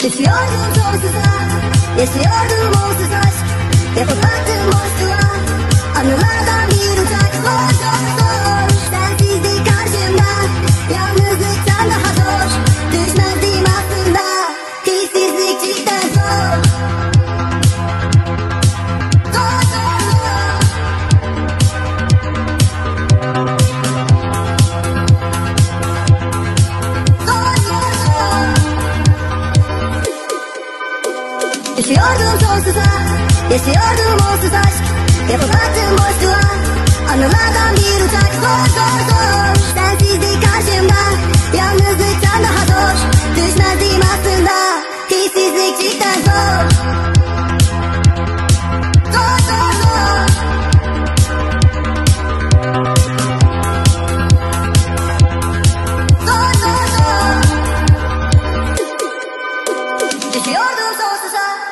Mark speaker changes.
Speaker 1: Düşüyordum sonsuza, yaşıyordum onsuz aşk. Yapıp attım boşluğa, anılardan bir uçak. Zor zor zor, sensizlik karşımda. Yalnızlıktan daha zor, düşmezdim aslında. Hissizlik cidden zor. Zor zor zor. Zor zor zor. Düşüyordum sonsuza, yaşıyordum onsuz aşk. Yapıp attım boşluğa, anılardan bir uçak. Zor zor zor, sensizlik karşımda. Yalnızlıktan daha zor, düşmezdim aslında. Hissizlik cidden zor. Zor zor zor. Zor zor zor. Düşüyordum sonsuza,